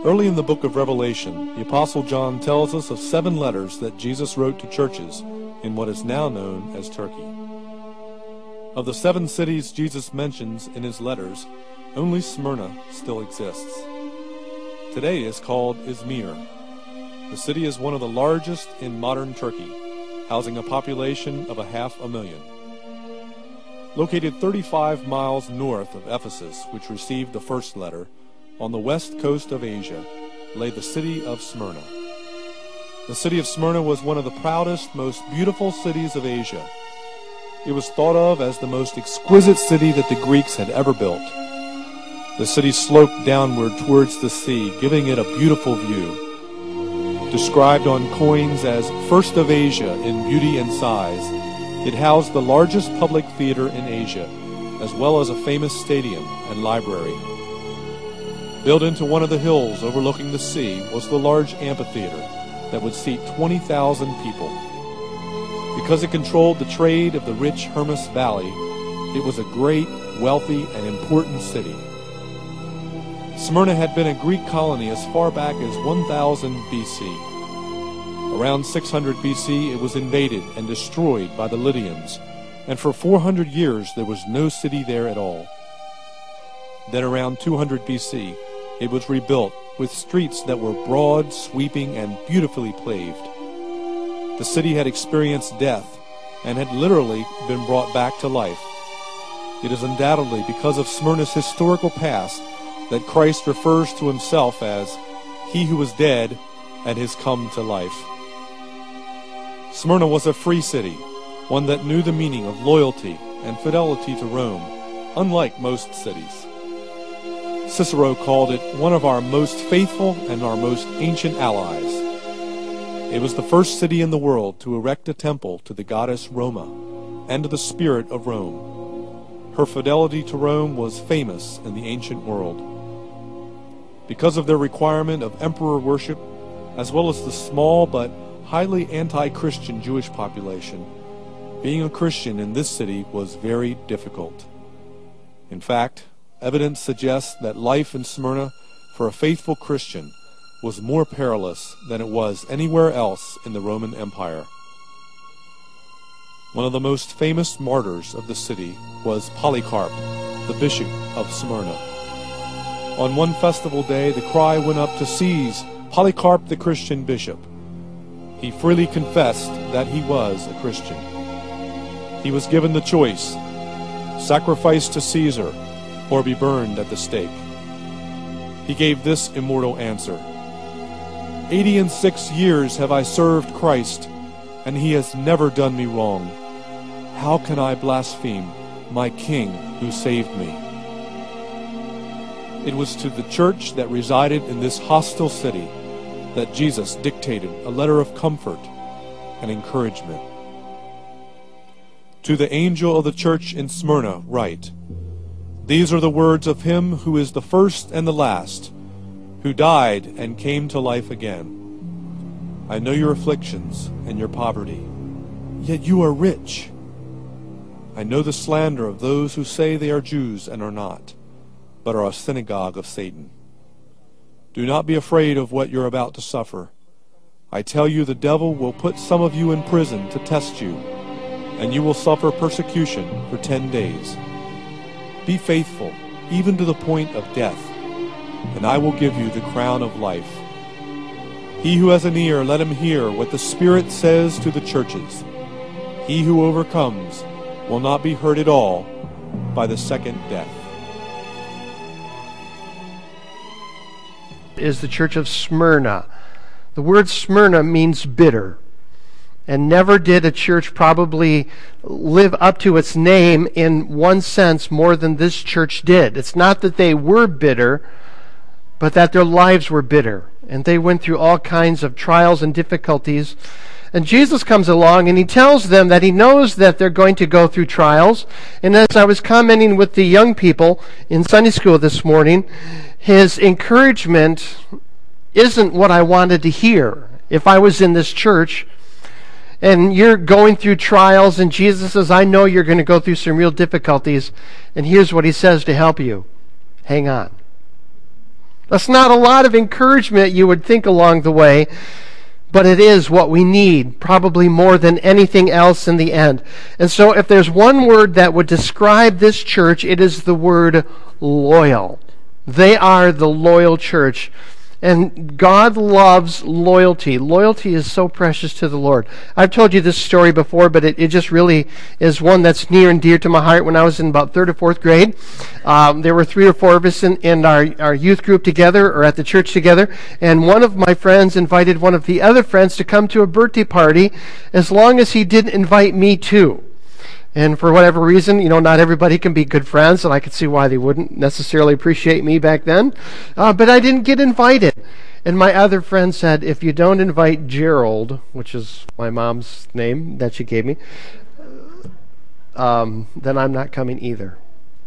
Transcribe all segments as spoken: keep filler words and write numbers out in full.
Early in the book of Revelation, the Apostle John tells us of seven letters that Jesus wrote to churches in what is now known as Turkey. Of the seven cities Jesus mentions in his letters, only Smyrna still exists. Today is called Izmir. The city is one of the largest in modern Turkey, housing a population of a half a million. Located thirty-five miles north of Ephesus, which received the first letter, on the west coast of Asia, lay the city of Smyrna. The city of Smyrna was one of the proudest, most beautiful cities of Asia. It was thought of as the most exquisite city that the Greeks had ever built. The city sloped downward towards the sea, giving it a beautiful view. Described on coins as first of Asia in beauty and size, it housed the largest public theater in Asia, as well as a famous stadium and library. Built into one of the hills overlooking the sea was the large amphitheater that would seat twenty thousand people. Because it controlled the trade of the rich Hermus Valley, it was a great, wealthy, and important city. Smyrna had been a Greek colony as far back as one thousand B C. Around six hundred B C, it was invaded and destroyed by the Lydians, and for four hundred years there was no city there at all. Then around two hundred B C, it was rebuilt with streets that were broad, sweeping, and beautifully paved. The city had experienced death and had literally been brought back to life. It is undoubtedly because of Smyrna's historical past that Christ refers to himself as he who was dead and has come to life. Smyrna was a free city, one that knew the meaning of loyalty and fidelity to Rome, unlike most cities. Cicero called it one of our most faithful and our most ancient allies. It was the first city in the world to erect a temple to the goddess Roma and to the spirit of Rome. Her fidelity to Rome was famous in the ancient world. Because of their requirement of emperor worship, as well as the small but highly anti-Christian Jewish population, being a Christian in this city was very difficult. In fact, evidence suggests that life in Smyrna for a faithful Christian was more perilous than it was anywhere else in the Roman Empire. One of the most famous martyrs of the city was Polycarp, the bishop of Smyrna. On one festival day, the cry went up to seize Polycarp the Christian bishop. He freely confessed that he was a Christian. He was given the choice: sacrifice to Caesar or be burned at the stake. He gave this immortal answer: Eighty and six years have I served Christ, and he has never done me wrong. How can I blaspheme my King who saved me? It was to the church that resided in this hostile city that Jesus dictated a letter of comfort and encouragement. To the angel of the church in Smyrna write, These are the words of him who is the first and the last, who died and came to life again. I know your afflictions and your poverty, yet you are rich. I know the slander of those who say they are Jews and are not, but are a synagogue of Satan. Do not be afraid of what you're about to suffer. I tell you, the devil will put some of you in prison to test you, and you will suffer persecution for ten days. Be faithful, even to the point of death, and I will give you the crown of life. He who has an ear, let him hear what the Spirit says to the churches. He who overcomes will not be hurt at all by the second death. Is the church of Smyrna. The word Smyrna means bitter. And never did a church probably live up to its name in one sense more than this church did. It's not that they were bitter, but that their lives were bitter. And they went through all kinds of trials and difficulties. And Jesus comes along and he tells them that he knows that they're going to go through trials. And as I was commenting with the young people in Sunday school this morning, his encouragement isn't what I wanted to hear. If I was in this church and you're going through trials and Jesus says, I know you're going to go through some real difficulties, and here's what he says to help you. Hang on. That's not a lot of encouragement, you would think, along the way, but it is what we need, probably more than anything else in the end. And so if there's one word that would describe this church, it is the word loyal. They are the loyal church. And God loves loyalty. Loyalty is so precious to the Lord. I've told you this story before, but it, it just really is one that's near and dear to my heart. When I was in about third or fourth grade, um, there were three or four of us in, in our, our youth group together, or at the church together, and one of my friends invited one of the other friends to come to a birthday party, as long as he didn't invite me too. And for whatever reason, you know, not everybody can be good friends, and I could see why they wouldn't necessarily appreciate me back then. Uh, but I didn't get invited. And my other friend said, if you don't invite Gerald, which is my mom's name that she gave me, um, then I'm not coming either.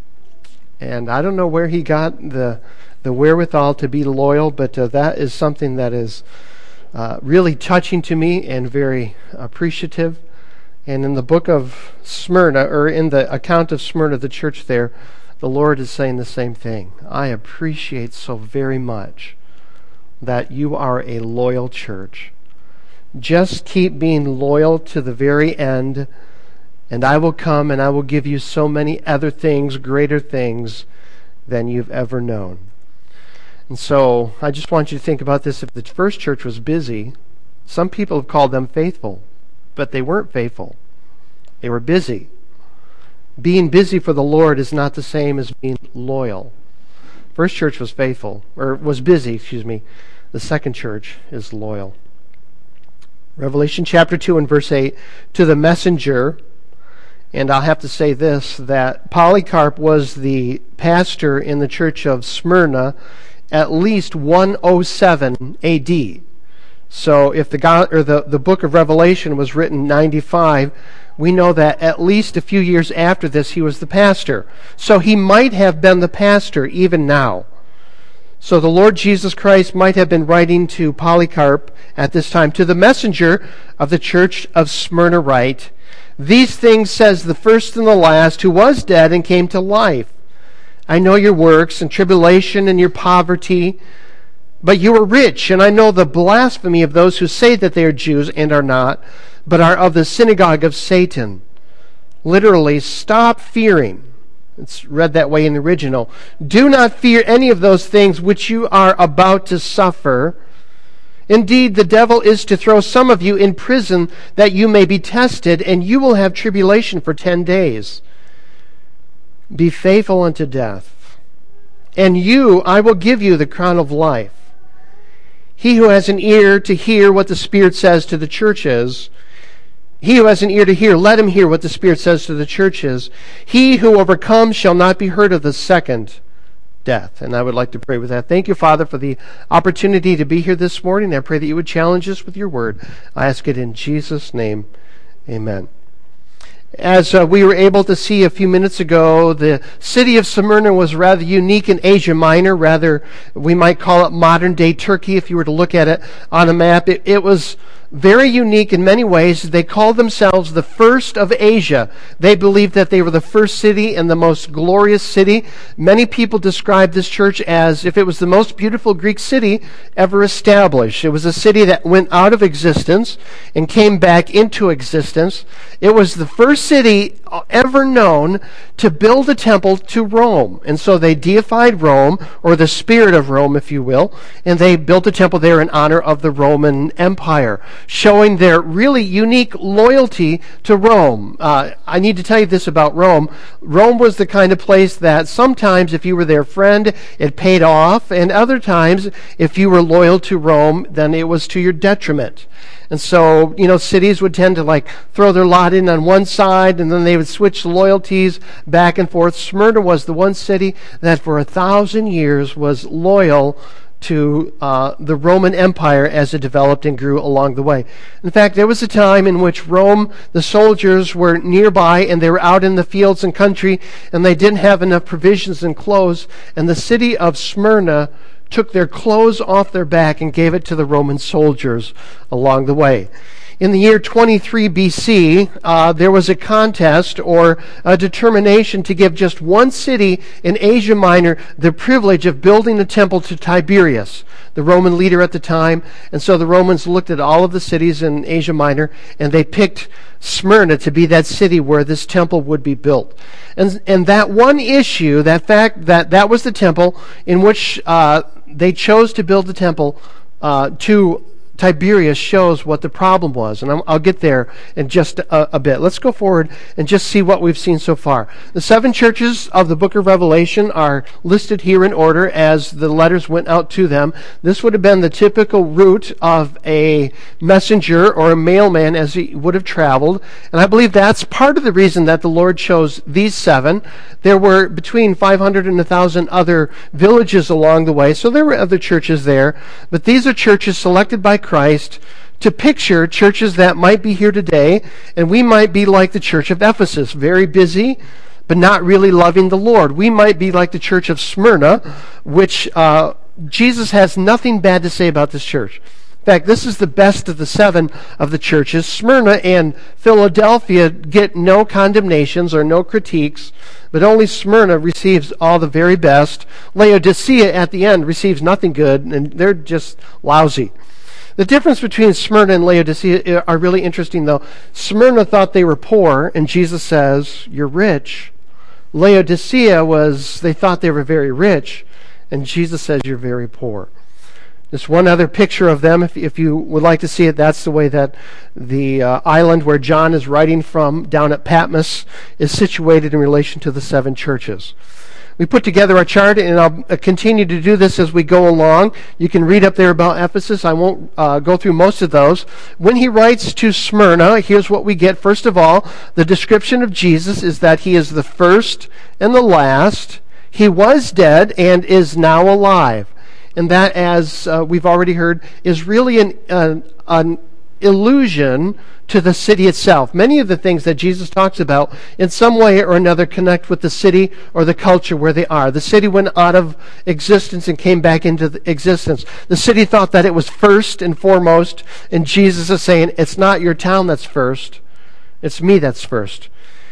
And I don't know where he got the the wherewithal to be loyal, but uh, that is something that is uh, really touching to me and very appreciative. And in the book of Smyrna, or in the account of Smyrna, the church there, the Lord is saying the same thing. I appreciate so very much that you are a loyal church. Just keep being loyal to the very end, and I will come and I will give you so many other things, greater things, than you've ever known. And so I just want you to think about this. If the first church was busy, some people have called them faithful, but they weren't faithful. They were busy. Being busy for the Lord is not the same as being loyal. First church was faithful, or was busy, excuse me. The second church is loyal. Revelation chapter two and verse eight, to the messenger, and I'll have to say this, that Polycarp was the pastor in the church of Smyrna at least one oh seven A D. So if the God, or the, the book of Revelation was written ninety-five, we know that at least a few years after this he was the pastor. So he might have been the pastor even now. So the Lord Jesus Christ might have been writing to Polycarp at this time, to the messenger of the church of Smyrna write, these things says the first and the last, who was dead and came to life. I know your works and tribulation and your poverty, but you are rich, and I know the blasphemy of those who say that they are Jews and are not, but are of the synagogue of Satan. Literally, stop fearing. It's read that way in the original. Do not fear any of those things which you are about to suffer. Indeed, the devil is to throw some of you in prison that you may be tested, and you will have tribulation for ten days. Be faithful unto death, and you, I will give you the crown of life. He who has an ear to hear what the Spirit says to the churches, he who has an ear to hear, let him hear what the Spirit says to the churches. He who overcomes shall not be hurt of the second death. And I would like to pray with that. Thank you, Father, for the opportunity to be here this morning. I pray that you would challenge us with your word. I ask it in Jesus' name. Amen. As uh, we were able to see a few minutes ago, the city of Smyrna was rather unique in Asia Minor. Rather, we might call it modern-day Turkey if you were to look at it on a map. It, it was very unique in many ways. They called themselves the first of Asia. They believed that they were the first city and the most glorious city. Many people describe this church as if it was the most beautiful Greek city ever established. It was a city that went out of existence and came back into existence. It was the first city ever known to build a temple to Rome. And so they deified Rome, or the spirit of Rome, if you will, and they built a temple there in honor of the Roman Empire, showing their really unique loyalty to Rome. Uh, I need to tell you this about Rome. Rome was the kind of place that sometimes if you were their friend, it paid off, and other times if you were loyal to Rome, then it was to your detriment. And so, you know, cities would tend to like throw their lot in on one side, and then they would switch loyalties back and forth. Smyrna was the one city that for a thousand years was loyal to uh, the Roman Empire as it developed and grew along the way. In fact, there was a time in which Rome, the soldiers were nearby and they were out in the fields and country, and they didn't have enough provisions and clothes, and the city of Smyrna took their clothes off their back and gave it to the Roman soldiers along the way. In the year twenty-three B C, uh, there was a contest or a determination to give just one city in Asia Minor the privilege of building a temple to Tiberius, the Roman leader at the time. And so the Romans looked at all of the cities in Asia Minor, and they picked Smyrna to be that city where this temple would be built. And, and that one issue, that fact that that was the temple in which uh, they chose to build the temple uh, to Tiberius, shows what the problem was. And I'm, I'll get there in just a, a bit. Let's go forward and just see what we've seen so far. The seven churches of the book of Revelation are listed here in order as the letters went out to them. This would have been the typical route of a messenger or a mailman as he would have traveled. And I believe that's part of the reason that the Lord chose these seven. There were between five hundred and one thousand other villages along the way, so there were other churches there. But these are churches selected by Christ to picture churches that might be here today, and we might be like the church of Ephesus, very busy, but not really loving the Lord. We might be like the church of Smyrna, which uh, Jesus has nothing bad to say about this church. In fact, this is the best of the seven of the churches. Smyrna and Philadelphia get no condemnations or no critiques, but only Smyrna receives all the very best. Laodicea at the end receives nothing good, and they're just lousy. The difference between Smyrna and Laodicea are really interesting, though. Smyrna thought they were poor, and Jesus says, "You're rich." Laodicea was, they thought they were very rich, and Jesus says, "You're very poor." Just one other picture of them, if, if you would like to see it. That's the way that the uh, island where John is writing from, down at Patmos, is situated in relation to the seven churches. We put together a chart, and I'll continue to do this as we go along. You can read up there about Ephesus. I won't uh, go through most of those. When he writes to Smyrna, here's what we get. First of all, the description of Jesus is that he is the first and the last. He was dead and is now alive. And that, as uh, we've already heard, is really an, uh, an illusion to the city itself. Many of the things that Jesus talks about in some way or another connect with the city or the culture where they are. The city went out of existence and came back into existence. The city thought that it was first and foremost, and Jesus is saying, it's not your town that's first, it's me that's first.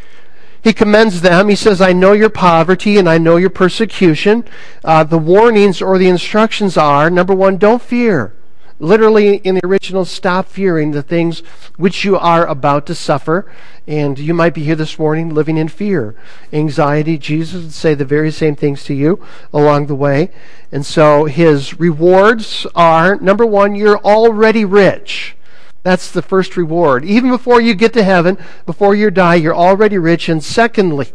He commends them. He says, I know your poverty and I know your persecution. Uh, the warnings or the instructions are, number one, don't fear. Literally, in the original, stop fearing the things which you are about to suffer. And you might be here this morning living in fear, anxiety. Jesus would say the very same things to you along the way. And so his rewards are, number one, you're already rich. That's the first reward. Even before you get to heaven, before you die, you're already rich. And secondly,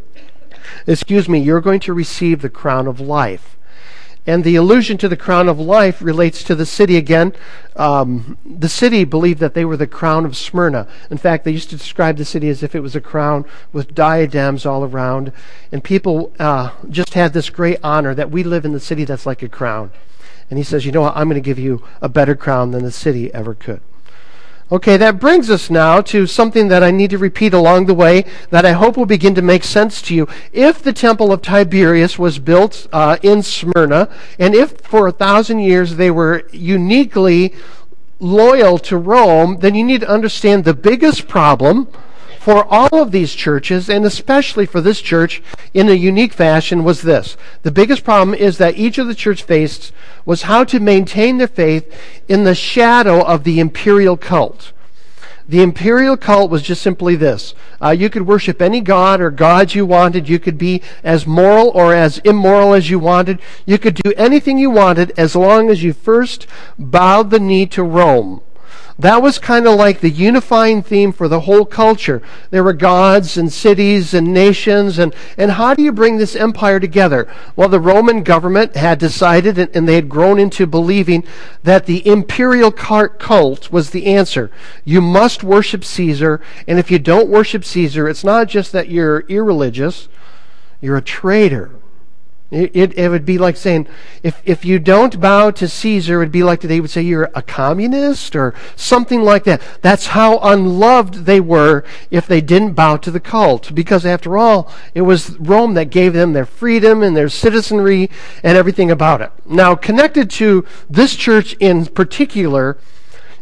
excuse me, you're going to receive the crown of life. And the allusion to the crown of life relates to the city again. Um, the city believed that they were the crown of Smyrna. In fact, they used to describe the city as if it was a crown with diadems all around. And people uh, just had this great honor that we live in the city that's like a crown. And he says, you know what, I'm going to give you a better crown than the city ever could. Okay, that brings us now to something that I need to repeat along the way that I hope will begin to make sense to you. If the temple of Tiberius was built uh, in Smyrna, and if for a thousand years they were uniquely loyal to Rome, then you need to understand the biggest problem for all of these churches, and especially for this church in a unique fashion, was this. The biggest problem is that each of the church faced was how to maintain their faith in the shadow of the imperial cult. The imperial cult was just simply this. Uh, you could worship any god or gods you wanted. You could be as moral or as immoral as you wanted. You could do anything you wanted as long as you first bowed the knee to Rome. That was kind of like the unifying theme for the whole culture. There were gods and cities and nations, and, and how do you bring this empire together? Well, the Roman government had decided, and, and they had grown into believing that the imperial cult was the answer. You must worship Caesar, and if you don't worship Caesar, it's not just that you're irreligious, you're a traitor. It, it, it would be like saying, if, if you don't bow to Caesar, it would be like they would say you're a communist or something like that. That's how unloved they were if they didn't bow to the cult. Because after all, it was Rome that gave them their freedom and their citizenry and everything about it. Now, connected to this church in particular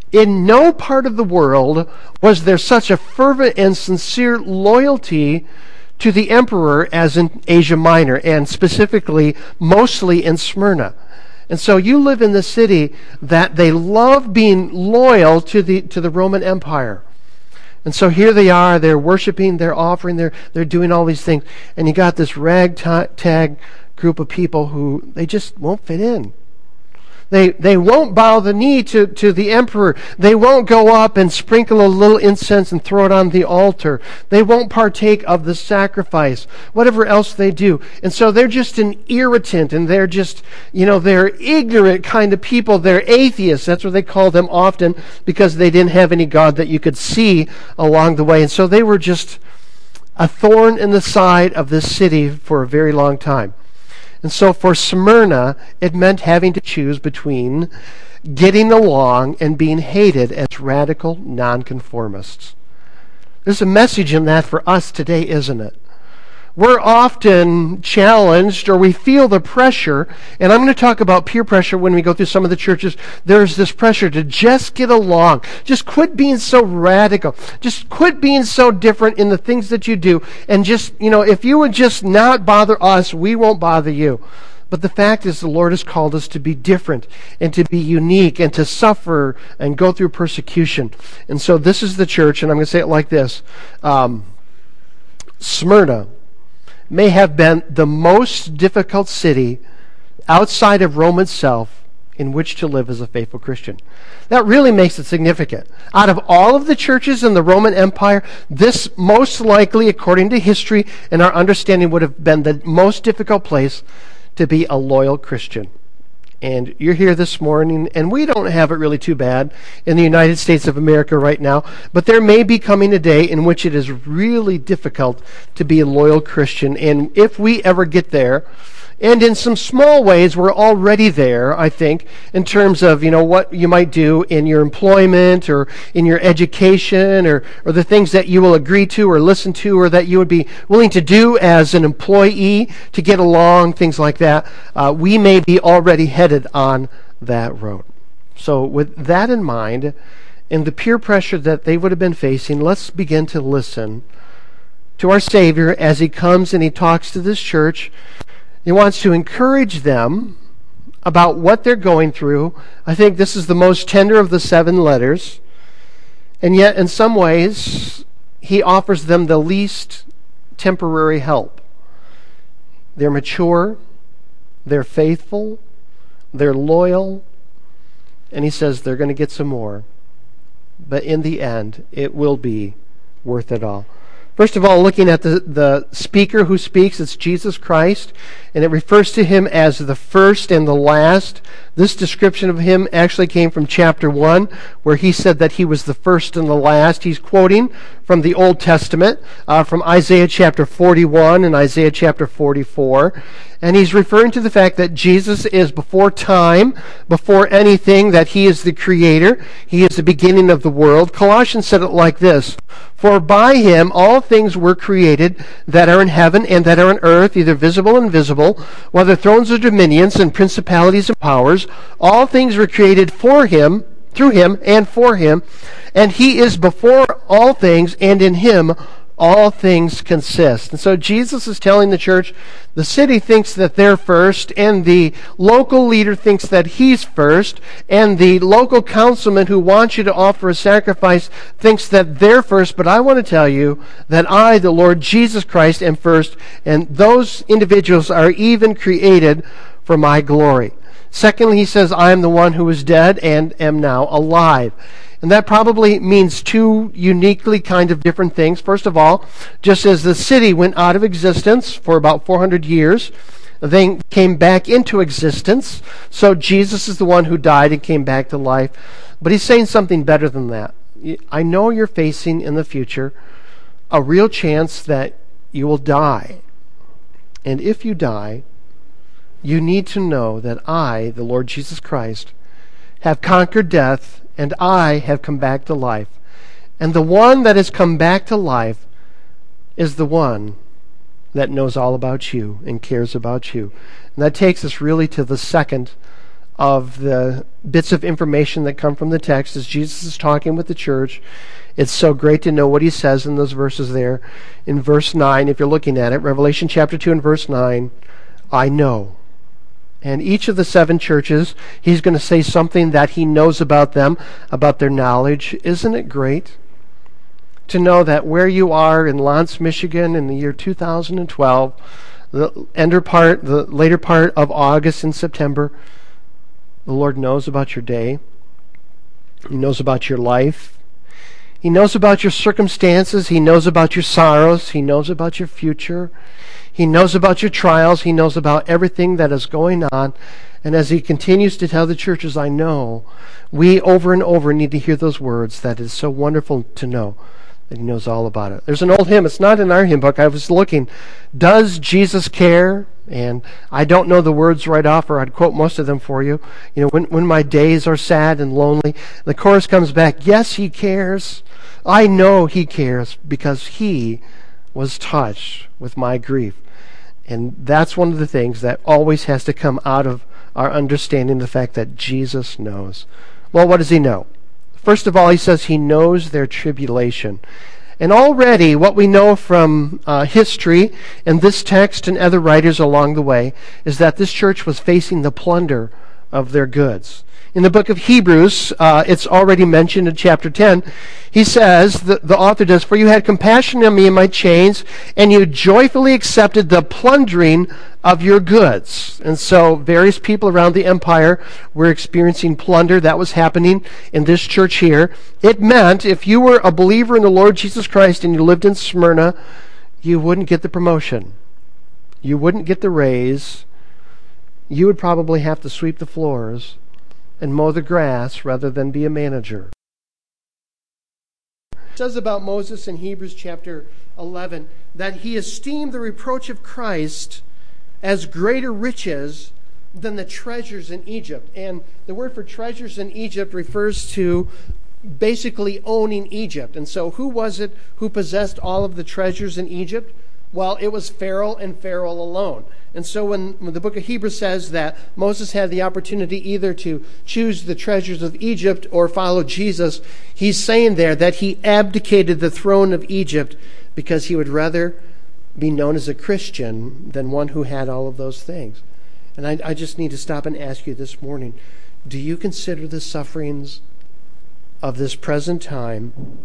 In no part of the world was there such a fervent and sincere loyalty to the emperor as in Asia Minor, and specifically, mostly in Smyrna. And so you live in the city that they love being loyal to the to the Roman Empire. And so here they are, they're worshiping, they're offering, they're they're doing all these things. And you got this ragtag group of people who they just won't fit in. They they won't bow the knee to, to the emperor. They won't go up and sprinkle a little incense and throw it on the altar. They won't partake of the sacrifice, whatever else they do. And so they're just an irritant, and they're just, you know, they're ignorant kind of people. They're atheists. That's what they call them often, because they didn't have any God that you could see along the way. And so they were just a thorn in the side of this city for a very long time. And so for Smyrna, it meant having to choose between getting along and being hated as radical nonconformists. There's a message in that for us today, isn't it? We're often challenged, or we feel the pressure, and I'm going to talk about peer pressure when we go through some of the churches. There's this pressure to just get along. Just quit being so radical. Just quit being so different in the things that you do. And just, you know, if you would just not bother us, we won't bother you. But the fact is, the Lord has called us to be different and to be unique and to suffer and go through persecution. And so this is the church, and I'm going to say it like this. Um, Smyrna may have been the most difficult city outside of Rome itself in which to live as a faithful Christian. That really makes it significant. Out of all of the churches in the Roman Empire, this most likely, according to history and our understanding, would have been the most difficult place to be a loyal Christian. And you're here this morning, and we don't have it really too bad in the United States of America right now, but there may be coming a day in which it is really difficult to be a loyal Christian. And if we ever get there, and in some small ways, we're already there, I think, in terms of, you know, what you might do in your employment or in your education, or, or the things that you will agree to or listen to, or that you would be willing to do as an employee to get along, things like that. Uh, we may be already headed on that road. So with that in mind, and the peer pressure that they would have been facing, let's begin to listen to our Savior as He comes and He talks to this church. He wants to encourage them about what they're going through. I think this is the most tender of the seven letters. And yet, in some ways, he offers them the least temporary help. They're mature, they're faithful, they're loyal, and he says they're going to get some more. But in the end, it will be worth it all. First of all, looking at the, the speaker who speaks, it's Jesus Christ, and it refers to him as the first and the last. This description of him actually came from chapter one, where he said that he was the first and the last. He's quoting from the Old Testament, uh, from Isaiah chapter forty-one and Isaiah chapter forty-four. And he's referring to the fact that Jesus is before time, before anything, that he is the creator. He is the beginning of the world. Colossians said it like this: "For by him all things were created that are in heaven and that are on earth, either visible and invisible, whether thrones or dominions and principalities and powers. All things were created for him, through him, and for him. And he is before all things, and in him all things consist." And so Jesus is telling the church, the city thinks that they're first, and the local leader thinks that he's first, and the local councilman who wants you to offer a sacrifice thinks that they're first. But I want to tell you that I, the Lord Jesus Christ, am first, and those individuals are even created for my glory. Secondly, he says, I am the one who was dead and am now alive. And that probably means two uniquely kind of different things. First of all, just as the city went out of existence for about four hundred years, then came back into existence. So Jesus is the one who died and came back to life. But he's saying something better than that. I know you're facing in the future a real chance that you will die. And if you die, you need to know that I, the Lord Jesus Christ, have conquered death, and I have come back to life. And the one that has come back to life is the one that knows all about you and cares about you. And that takes us really to the second of the bits of information that come from the text as Jesus is talking with the church. It's so great to know what he says in those verses there. In verse nine, if you're looking at it, Revelation chapter two and verse nine, I know. And each of the seven churches, he's going to say something that he knows about them, about their knowledge. Isn't it great to know that where you are in Lance, Michigan in the year two thousand twelve, the ender part, the later part of August and September, the Lord knows about your day. He knows about your life. He knows about your circumstances. He knows about your sorrows. He knows about your future. He knows about your trials. He knows about everything that is going on. And as he continues to tell the churches, I know, we over and over need to hear those words. That is so wonderful to know that he knows all about it. There's an old hymn. It's not in our hymn book. I was looking. Does Jesus care? And I don't know the words right off, or I'd quote most of them for you. You know, when, when my days are sad and lonely, the chorus comes back, yes, he cares. I know he cares because he was touched with my grief. And that's one of the things that always has to come out of our understanding the fact that Jesus knows. Well, what does he know? First of all, he says he knows their tribulation. And already what we know from uh, history and this text and other writers along the way is that this church was facing the plunder of their goods. In the book of Hebrews, uh, it's already mentioned in chapter ten, he says, the, the author does, for you had compassion on me in my chains, and you joyfully accepted the plundering of your goods. And so various people around the empire were experiencing plunder. That was happening in this church here. It meant if you were a believer in the Lord Jesus Christ and you lived in Smyrna, you wouldn't get the promotion. You wouldn't get the raise. You would probably have to sweep the floors and mow the grass rather than be a manager. It says about Moses in Hebrews chapter eleven that he esteemed the reproach of Christ as greater riches than the treasures in Egypt. And the word for treasures in Egypt refers to basically owning Egypt. And so who was it who possessed all of the treasures in Egypt? Well, it was Pharaoh and Pharaoh alone. And so when, when the book of Hebrews says that Moses had the opportunity either to choose the treasures of Egypt or follow Jesus, he's saying there that he abdicated the throne of Egypt because he would rather be known as a Christian than one who had all of those things. And I, I just need to stop and ask you this morning, do you consider the sufferings of this present time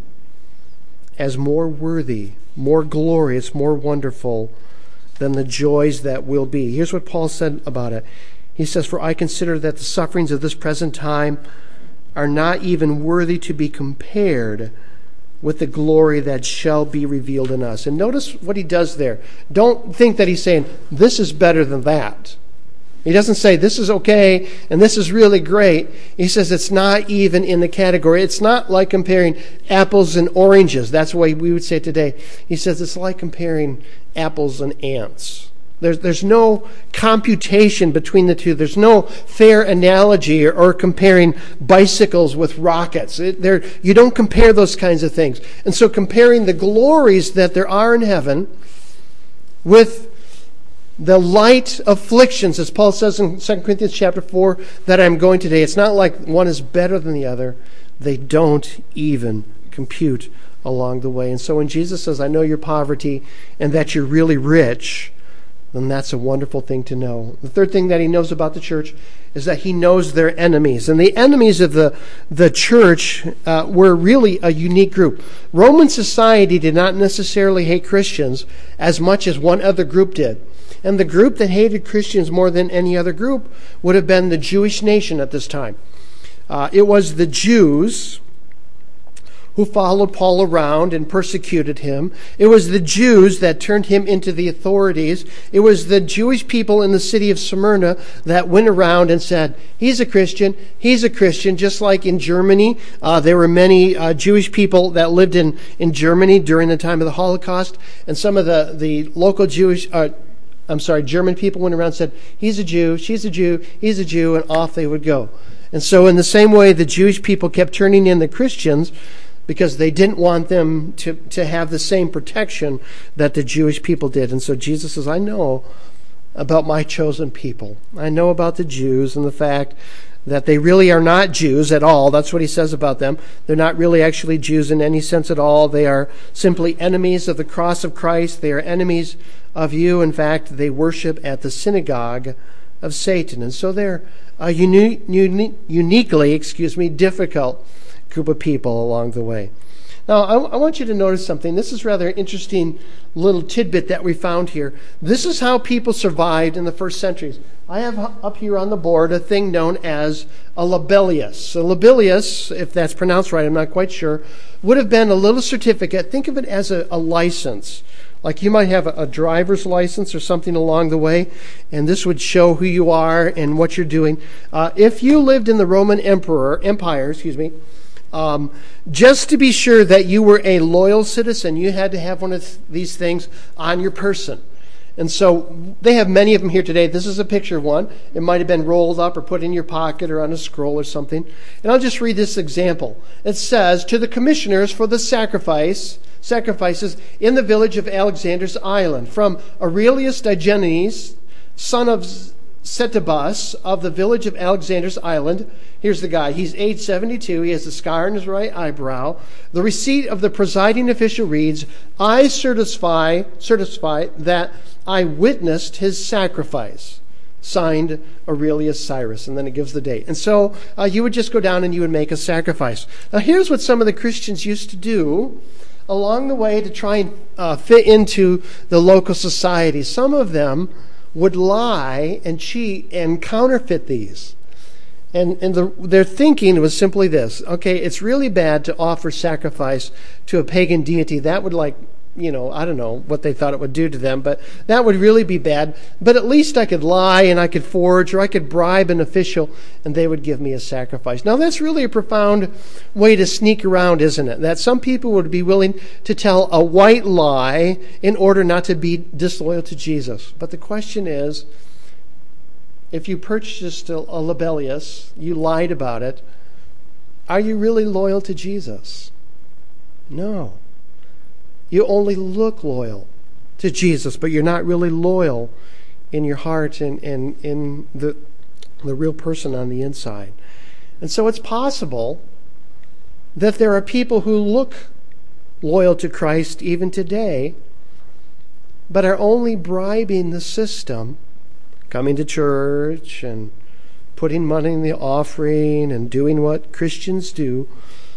as more worthy, more glorious, more wonderful than the joys that will be? Here's what Paul said about it. He says, for I consider that the sufferings of this present time are not even worthy to be compared with the glory that shall be revealed in us. And notice what he does there. Don't think that he's saying, this is better than that. He doesn't say, this is okay, and this is really great. He says it's not even in the category. It's not like comparing apples and oranges. That's the way we would say it today. He says it's like comparing apples and ants. There's, there's no computation between the two. There's no fair analogy or, or comparing bicycles with rockets. It, there, you don't compare those kinds of things. And so comparing the glories that there are in heaven with the light afflictions, as Paul says in Second Corinthians chapter four, that I'm going today, it's not like one is better than the other. They don't even compute along the way. And so when Jesus says, I know your poverty and that you're really rich, then that's a wonderful thing to know. The third thing that he knows about the church is that he knows their enemies. And the enemies of the, the church uh, were really a unique group. Roman society did not necessarily hate Christians as much as one other group did. And the group that hated Christians more than any other group would have been the Jewish nation at this time. Uh, it was the Jews who followed Paul around and persecuted him. It was the Jews that turned him into the authorities. It was the Jewish people in the city of Smyrna that went around and said, he's a Christian, he's a Christian, just like in Germany. Uh, there were many uh, Jewish people that lived in, in Germany during the time of the Holocaust, and some of the, the local Jewish, uh, I'm sorry, German people went around and said, he's a Jew, she's a Jew, he's a Jew, and off they would go. And so in the same way, the Jewish people kept turning in the Christians because they didn't want them to, to have the same protection that the Jewish people did. And so Jesus says, I know about my chosen people. I know about the Jews and the fact that they really are not Jews at all. That's what he says about them. They're not really actually Jews in any sense at all. They are simply enemies of the cross of Christ. They are enemies of you. In fact, they worship at the synagogue of Satan. And so they're a uni- uni- uniquely, excuse me, difficult group of people along the way. Now, I, I want you to notice something. This is rather interesting little tidbit that we found here. This is how people survived in the first centuries. I have up here on the board a thing known as a labelius. A labelius, if that's pronounced right, I'm not quite sure, would have been a little certificate. Think of it as a, a license. Like you might have a, a driver's license or something along the way, and this would show who you are and what you're doing. Uh, if you lived in the Roman Emperor Empire, excuse me, Um, just to be sure that you were a loyal citizen, you had to have one of th- these things on your person. And so they have many of them here today. This is a picture of one. It might have been rolled up or put in your pocket or on a scroll or something. And I'll just read this example. It says, to the commissioners for the sacrifice, sacrifices in the village of Alexander's Island, from Aurelius Digenes, son of Setebus of the village of Alexander's Island. Here's the guy. He's age seventy-two. He has a scar on his right eyebrow. The receipt of the presiding official reads, I certify, certify that I witnessed his sacrifice. Signed, Aurelius Cyrus. And then it gives the date. And so uh, you would just go down and you would make a sacrifice. Now here's what some of the Christians used to do along the way to try and uh, fit into the local society. Some of them would lie and cheat and counterfeit these. And, and the, their thinking was simply this. Okay, it's really bad to offer sacrifice to a pagan deity. That would like, you know, I don't know what they thought it would do to them, but that would really be bad. But at least I could lie and I could forge or I could bribe an official and they would give me a sacrifice. Now that's really a profound way to sneak around, isn't it? That some people would be willing to tell a white lie in order not to be disloyal to Jesus. But the question is, if you purchased a, a labelius, you lied about it, are you really loyal to Jesus? No. You only look loyal to Jesus, but you're not really loyal in your heart and, and in the, the real person on the inside. And so it's possible that there are people who look loyal to Christ even today, but are only bribing the system, coming to church and putting money in the offering and doing what Christians do,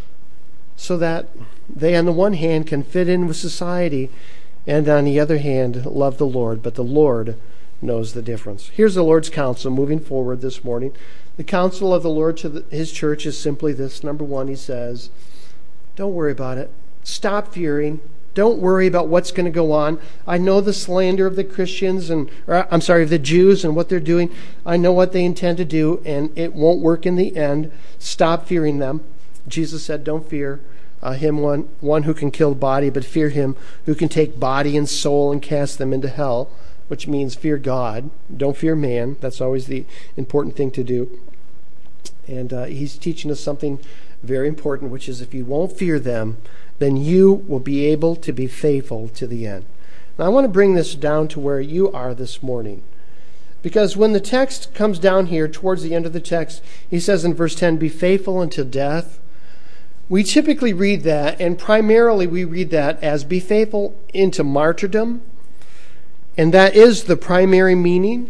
so that they, on the one hand, can fit in with society, and on the other hand, love the Lord. But the Lord knows the difference. Here's the Lord's counsel moving forward this morning. The counsel of the Lord to the, his church is simply this. Number one, he says, don't worry about it. Stop fearing. Don't worry about what's going to go on. I know the slander of the Christians, and or, I'm sorry, of the Jews and what they're doing. I know what they intend to do, and it won't work in the end. Stop fearing them. Jesus said, don't fear uh, him, one, one who can kill body, but fear him who can take body and soul and cast them into hell, which means fear God. Don't fear man. That's always the important thing to do. And uh, he's teaching us something very important, which is if you won't fear them, then you will be able to be faithful to the end. Now, I want to bring this down to where you are this morning. Because when the text comes down here, towards the end of the text, he says in verse ten, be faithful until death. We typically read that, and primarily we read that as be faithful into martyrdom. And that is the primary meaning.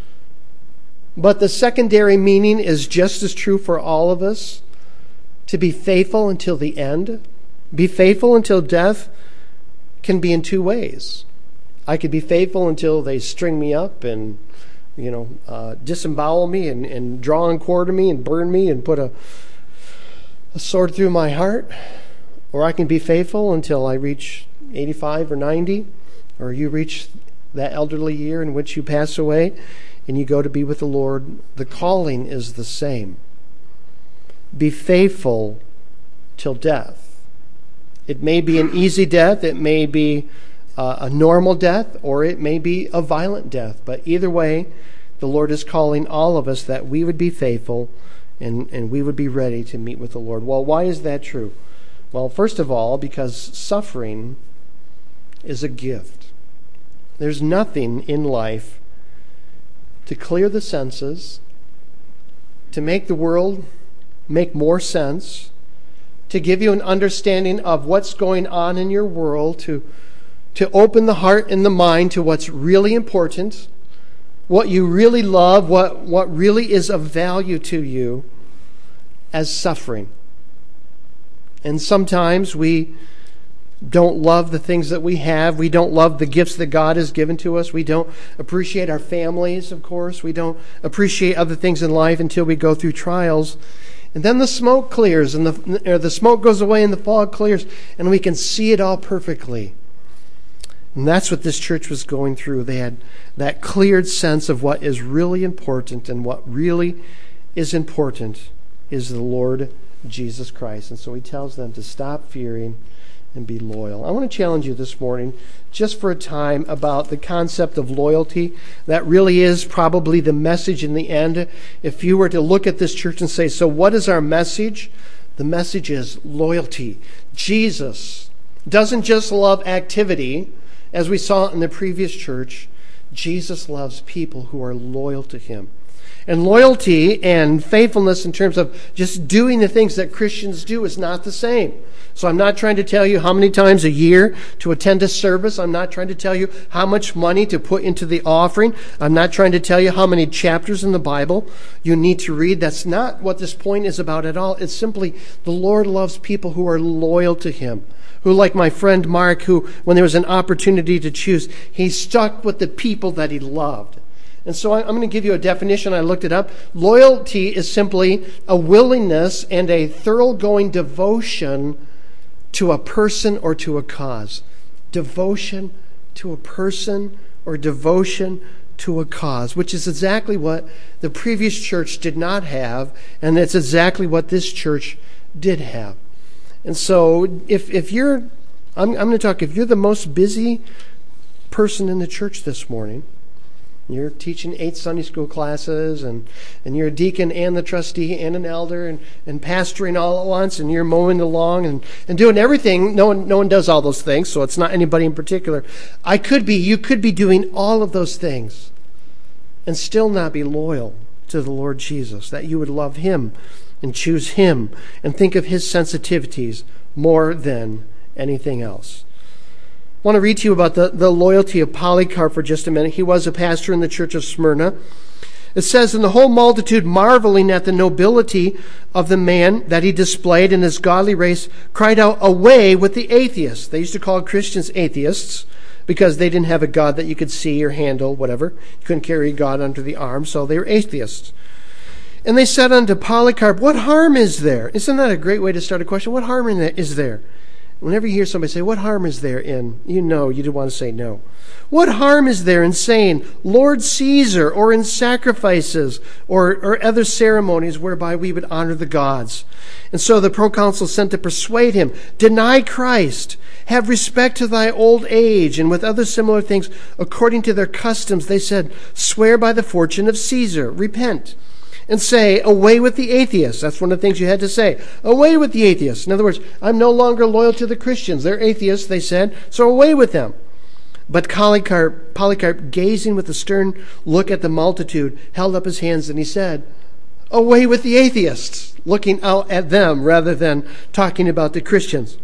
But the secondary meaning is just as true for all of us. To be faithful until the end. Be faithful until death can be in two ways. I could be faithful until they string me up and, you know, uh, disembowel me and, and draw and quarter me and burn me and put a, a sword through my heart. Or I can be faithful until I reach eighty-five or ninety, or you reach that elderly year in which you pass away and you go to be with the Lord. The calling is the same. Be faithful till death. It may be an easy death, it may be uh, a normal death, or it may be a violent death. But either way, the Lord is calling all of us that we would be faithful and, and we would be ready to meet with the Lord. Well, why is that true? Well, first of all, because suffering is a gift. There's nothing in life to clear the senses, to make the world make more sense, to give you an understanding of what's going on in your world, to, to open the heart and the mind to what's really important, what you really love, what, what really is of value to you as suffering. And sometimes we don't love the things that we have. We don't love the gifts that God has given to us. We don't appreciate our families, of course. We don't appreciate other things in life until we go through trials. And then the smoke clears, and the, or the smoke goes away and the fog clears, and we can see it all perfectly. And that's what this church was going through. They had that cleared sense of what is really important, and what really is important is the Lord Jesus Christ. And so he tells them to stop fearing and be loyal. I want to challenge you this morning just for a time about the concept of loyalty. That really is probably the message in the end. If you were to look at this church and say, so what is our message? The message is loyalty. Jesus doesn't just love activity, as we saw in the previous church. Jesus loves people who are loyal to him. And loyalty and faithfulness in terms of just doing the things that Christians do is not the same. So I'm not trying to tell you how many times a year to attend a service. I'm not trying to tell you how much money to put into the offering. I'm not trying to tell you how many chapters in the Bible you need to read. That's not what this point is about at all. It's simply the Lord loves people who are loyal to him. Who, like my friend Mark, who, when there was an opportunity to choose, he stuck with the people that he loved. And so I'm going to give you a definition. I looked it up. Loyalty is simply a willingness and a thoroughgoing devotion to a person or to a cause. Devotion to a person or devotion to a cause, which is exactly what the previous church did not have, and that's exactly what this church did have. And so if if you're, I'm, I'm going to talk, if you're the most busy person in the church this morning, you're teaching eight Sunday school classes, and, and you're a deacon and the trustee and an elder and, and pastoring all at once, and you're mowing along and, and doing everything. No one, no one does all those things, so it's not anybody in particular. I could be, you could be doing all of those things and still not be loyal to the Lord Jesus, that you would love him and choose him and think of his sensitivities more than anything else. I want to read to you about the, the loyalty of Polycarp for just a minute. He was a pastor in the church of Smyrna. It says, and the whole multitude, marveling at the nobility of the man that he displayed in his godly race, cried out, away with the atheists. They used to call Christians atheists because they didn't have a God that you could see or handle, whatever. You couldn't carry God under the arm, so they were atheists. And they said unto Polycarp, what harm is there? Isn't that a great way to start a question? What harm is there? Whenever you hear somebody say, what harm is there in, you know, you do want to say no. What harm is there in saying, Lord Caesar, or in sacrifices, or, or other ceremonies whereby we would honor the gods? And so the proconsul sent to persuade him, deny Christ, have respect to thy old age, and with other similar things, according to their customs, they said, swear by the fortune of Caesar, repent. And say, away with the atheists. That's one of the things you had to say. Away with the atheists. In other words, I'm no longer loyal to the Christians. They're atheists, they said, so away with them. But Polycarp, Polycarp, gazing with a stern look at the multitude, held up his hands and he said, away with the atheists, looking out at them rather than talking about the Christians.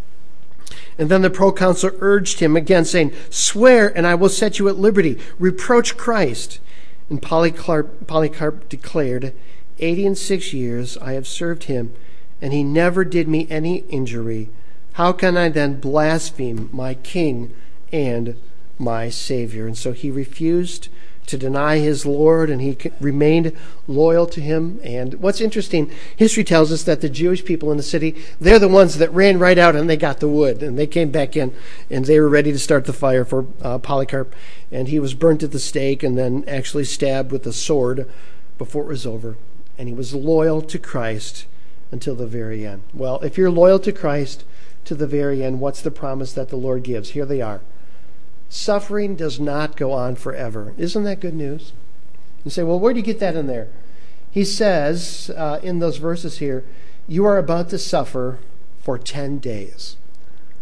And then the proconsul urged him again, saying, swear and I will set you at liberty. Reproach Christ. And Polycarp, Polycarp declared, Eighty and six years I have served him, and he never did me any injury. How can I then blaspheme my king and my Savior? And so he refused to deny his Lord, and he remained loyal to him. And what's interesting, history tells us that the Jewish people in the city, they're the ones that ran right out and they got the wood, and they came back in, and they were ready to start the fire for uh, Polycarp. And he was burnt at the stake and then actually stabbed with a sword before it was over. And he was loyal to Christ until the very end. Well, if you're loyal to Christ to the very end, what's the promise that the Lord gives? Here they are. Suffering does not go on forever. Isn't that good news? You say, well, where do you get that in there? He says uh, in those verses here, you are about to suffer for ten days.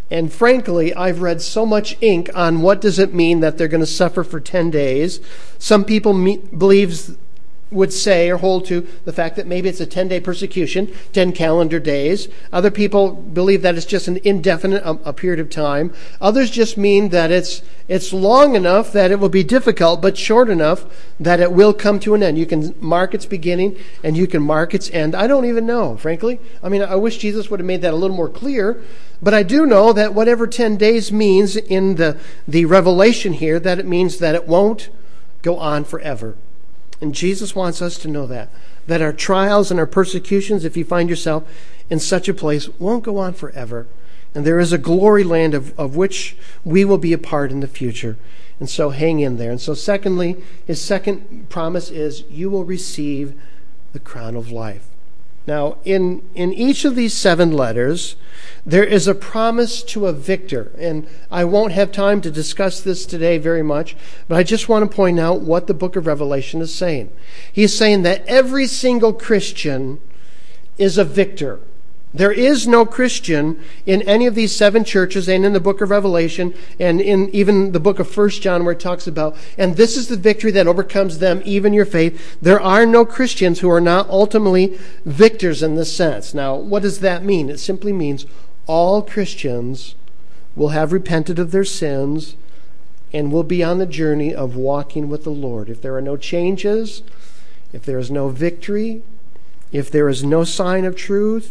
And frankly, I've read so much ink on what does it mean that they're going to suffer for ten days. Some people me- believes would say or hold to the fact that maybe it's a ten-day persecution, ten calendar days. Other people believe that it's just an indefinite a, a period of time. Others just mean that it's it's long enough that it will be difficult, but short enough that it will come to an end. You can mark its beginning and you can mark its end. I don't even know, frankly. I mean, I wish Jesus would have made that a little more clear, but I do know that whatever ten days means in the, the revelation here, that it means that it won't go on forever. And Jesus wants us to know that, that our trials and our persecutions, if you find yourself in such a place, won't go on forever. And there is a glory land of, of which we will be a part in the future. And so hang in there. And so secondly, his second promise is you will receive the crown of life. Now, in, in each of these seven letters, there is a promise to a victor. And I won't have time to discuss this today very much, but I just want to point out what the book of Revelation is saying. He's saying that every single Christian is a victor. There is no Christian in any of these seven churches and in the book of Revelation and in even the book of First John where it talks about, and this is the victory that overcomes them, even your faith. There are no Christians who are not ultimately victors in this sense. Now, what does that mean? It simply means all Christians will have repented of their sins and will be on the journey of walking with the Lord. If there are no changes, if there is no victory, if there is no sign of truth,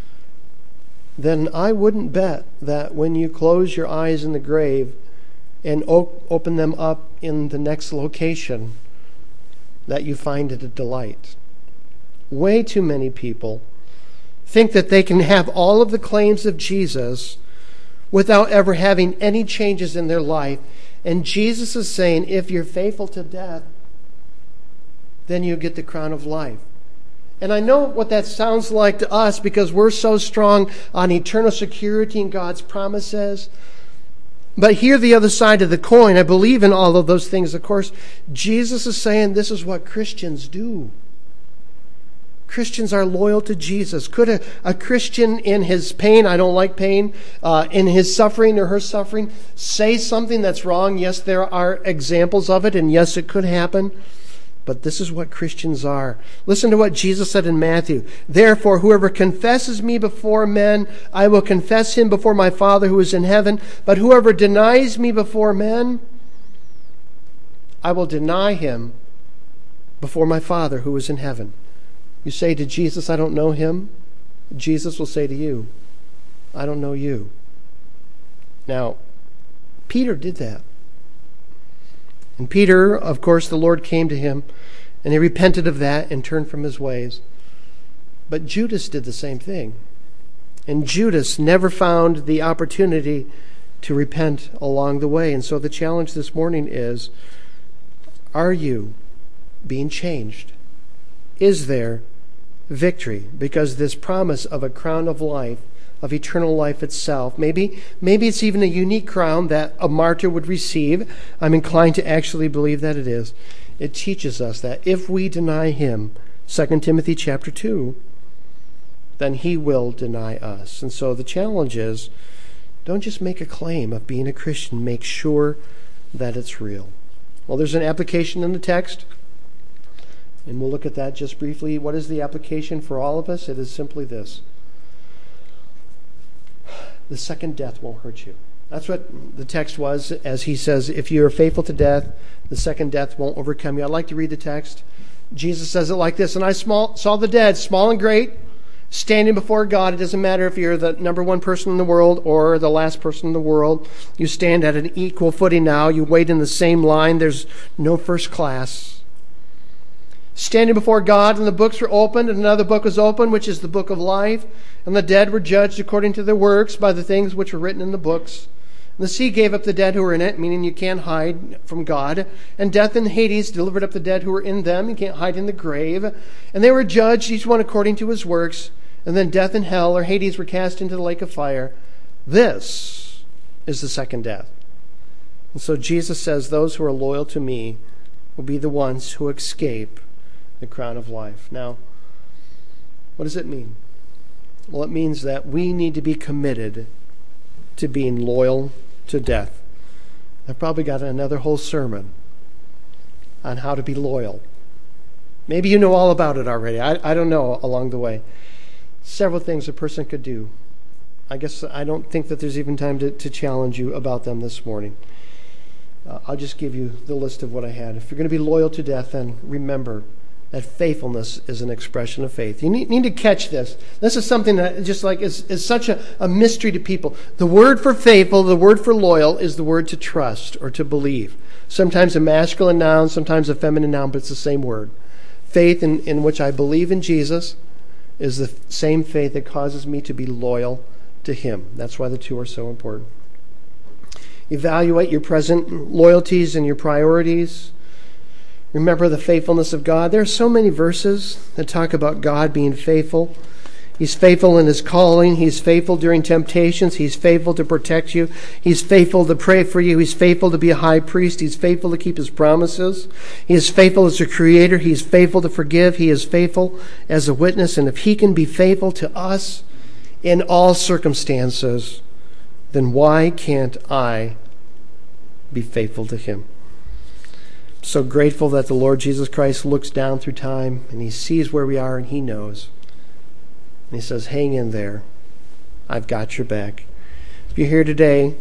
then I wouldn't bet that when you close your eyes in the grave and op- open them up in the next location, that you find it a delight. Way too many people think that they can have all of the claims of Jesus without ever having any changes in their life. And Jesus is saying, if you're faithful to death, then you get the crown of life. And I know what that sounds like to us because we're so strong on eternal security and God's promises. But hear the other side of the coin. I believe in all of those things. Of course, Jesus is saying this is what Christians do. Christians are loyal to Jesus. Could a, a Christian in his pain, I don't like pain, uh, in his suffering or her suffering, say something that's wrong? Yes, there are examples of it, and yes, it could happen. But this is what Christians are. Listen to what Jesus said in Matthew. Therefore, whoever confesses me before men, I will confess him before my Father who is in heaven. But whoever denies me before men, I will deny him before my Father who is in heaven. You say to Jesus, I don't know him. Jesus will say to you, I don't know you. Now, Peter did that. And Peter, of course, the Lord came to him, and he repented of that and turned from his ways. But Judas did the same thing. And Judas never found the opportunity to repent along the way. And so the challenge this morning is, are you being changed? Is there victory? Because this promise of a crown of life, of eternal life itself. Maybe, maybe it's even a unique crown that a martyr would receive. I'm inclined to actually believe that it is. It teaches us that if we deny him, Second Timothy chapter two, then he will deny us. And so the challenge is, don't just make a claim of being a Christian. Make sure that it's real. Well, there's an application in the text, and we'll look at that just briefly. What is the application for all of us? It is simply this. The second death won't hurt you. That's what the text was, as he says, if you are faithful to death, the second death won't overcome you. I'd like to read the text. Jesus says it like this, and I small, saw the dead, small and great, standing before God. It doesn't matter if you're the number one person in the world or the last person in the world. You stand at an equal footing now. You wait in the same line. There's no first class. Standing before God, and the books were opened, and another book was opened, which is the book of life. And the dead were judged according to their works by the things which were written in the books. And the sea gave up the dead who were in it, meaning you can't hide from God. And death and Hades delivered up the dead who were in them. You can't hide in the grave. And they were judged, each one according to his works. And then death and hell, or Hades, were cast into the lake of fire. This is the second death. And so Jesus says, those who are loyal to me will be the ones who escape the crown of life. Now, what does it mean? Well, it means that we need to be committed to being loyal to death. I've probably got another whole sermon on how to be loyal. Maybe you know all about it already. I, I don't know along the way. Several things a person could do. I guess I don't think that there's even time to, to challenge you about them this morning. Uh, I'll just give you the list of what I had. If you're going to be loyal to death, then remember that faithfulness is an expression of faith. You need, need to catch this. This is something that just like is, is such a, a mystery to people. The word for faithful, the word for loyal, is the word to trust or to believe. Sometimes a masculine noun, sometimes a feminine noun, but it's the same word. Faith in, in which I believe in Jesus is the same faith that causes me to be loyal to him. That's why the two are so important. Evaluate your present loyalties and your priorities. Remember the faithfulness of God. There are so many verses that talk about God being faithful. He's faithful in his calling. He's faithful during temptations. He's faithful to protect you. He's faithful to pray for you. He's faithful to be a high priest. He's faithful to keep his promises. He is faithful as a creator. He's faithful to forgive. He is faithful as a witness. And if he can be faithful to us in all circumstances, then why can't I be faithful to him? So grateful that the Lord Jesus Christ looks down through time and he sees where we are and he knows. And he says, hang in there. I've got your back. If you're here today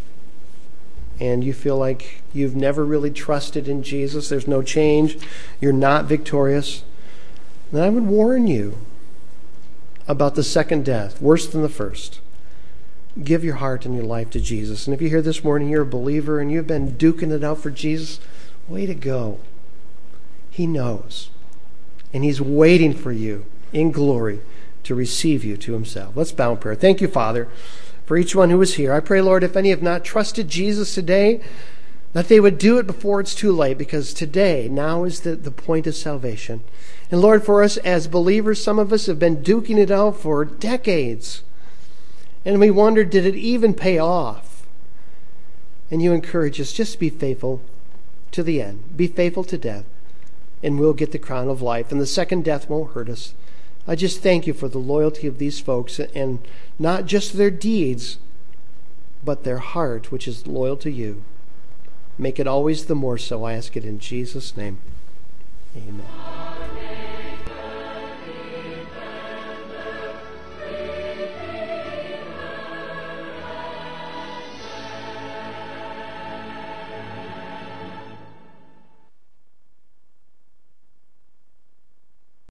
and you feel like you've never really trusted in Jesus, there's no change, you're not victorious, then I would warn you about the second death, worse than the first. Give your heart and your life to Jesus. And if you're here this morning, you're a believer and you've been duking it out for Jesus, way to go. He knows. And he's waiting for you in glory to receive you to himself. Let's bow in prayer. Thank you, Father, for each one who is here. I pray, Lord, if any have not trusted Jesus today, that they would do it before it's too late, because today, now is the, the point of salvation. And Lord, for us as believers, some of us have been duking it out for decades. And we wonder, did it even pay off? And you encourage us, just be faithful to the end. Be faithful to death, and we'll get the crown of life. And the second death won't hurt us. I just thank you for the loyalty of these folks, and not just their deeds, but their heart, which is loyal to you. Make it always the more so. I ask it in Jesus' name. Amen.